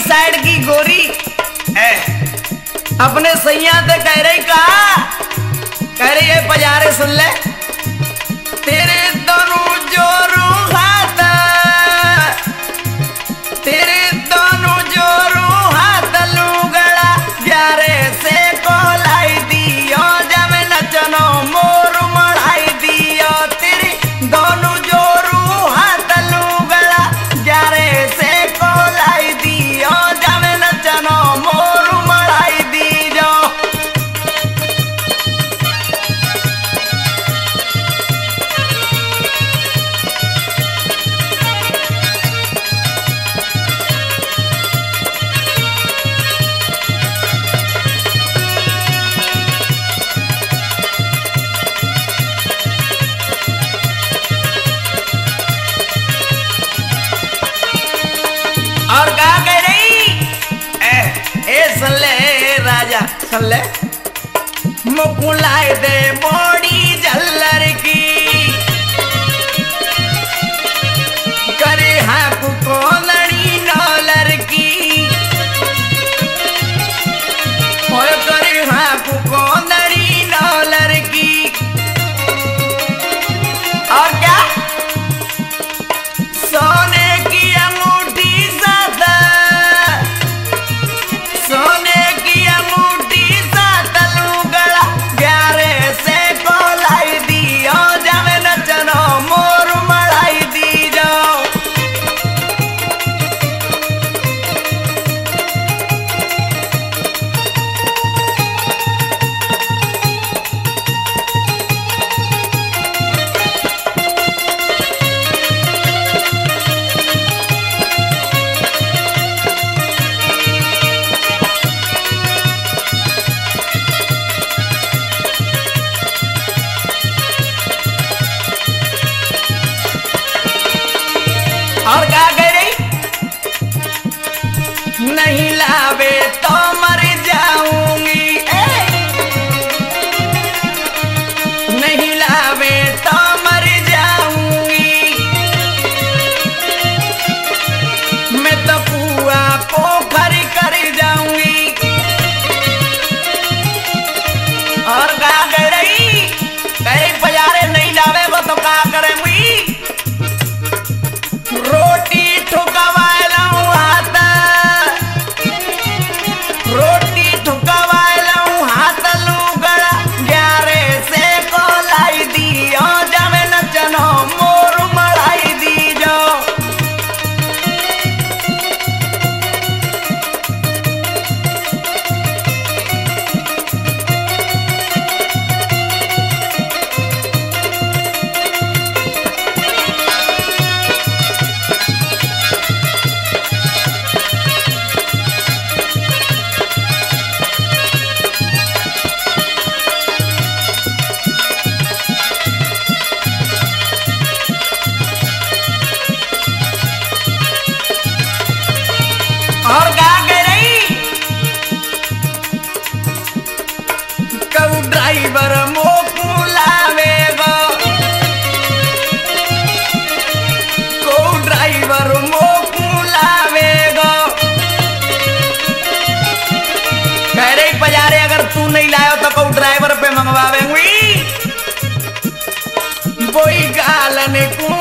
Side की गोरी अपने सैया से कह रही कह रही है पजारे सुन ले तेरे दोनों जोरू हाथ तेरे दोनों जोरू हाथ लूगड़ा ग्यारे से कोलाई दियो जब नचनो मोर मढ़ाई दियो तेरे दोनों जोरू हाथ लूगड़ा ग्यारे से कोलाई दियो जब नचनो मोर मढ़ाई दियो। और क्या कह रही सुन ले राजा सुन ले मुकुलाए दे बोड़ी जल्लर की करे हाँ को लड़ी नौलर की और करे हाँ को लड़ी नौलर की और क्या सोने की अंगूठी सादा सोने की अंगूठी सादा लूगड़ा ग्यारे से कोलाई दियो जब नचनो मोर मढ़ाई दी जाओ। और क्या कह रही नहीं लावे तो मर जाऊंगी नहीं लावे तो मर जाऊंगी मैं तो कुआ पोखरी कर जाऊंगी। और क्या कह रही पजारे नहीं लावे वो तो क्या करेंगी रोटी ठुकवालूं हाथ रोटी ठुकवालूं हाथ लूगड़ा ग्यारे से कोलाई दियो जब नचनो मोर मढ़ाई दी जाओ। और क्या कह रही कऊ ड्राइवर मोकू लावेगा कऊ ड्राइवर मोकू लावेगा कह रही पजारे अगर तू नहीं लायो तो कऊ ड्राइवर पे मंगवावेंगी बोई गालन को